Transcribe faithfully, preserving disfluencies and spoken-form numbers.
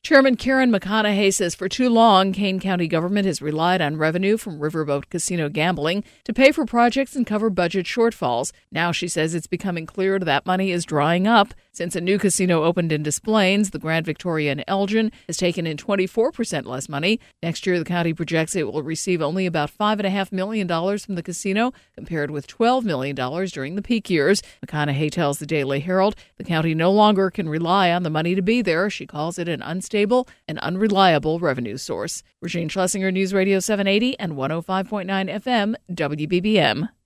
Chairman Karen McConaughey says for too long, Kane County government has relied on revenue from riverboat casino gambling to pay for projects and cover budget shortfalls. Now she says it's becoming clear that money is drying up. Since a new casino opened in Des Plaines, the Grand Victoria in Elgin has taken in twenty-four percent less money. Next year, the county projects it will receive only about five point five million dollars from the casino, compared with twelve million dollars during the peak years. McConaughey tells the Daily Herald the county no longer can rely on the money to be there. She calls it an unstable and unreliable revenue source. Regine Schlesinger, News Radio seven eighty and one oh five point nine F M, W B B M.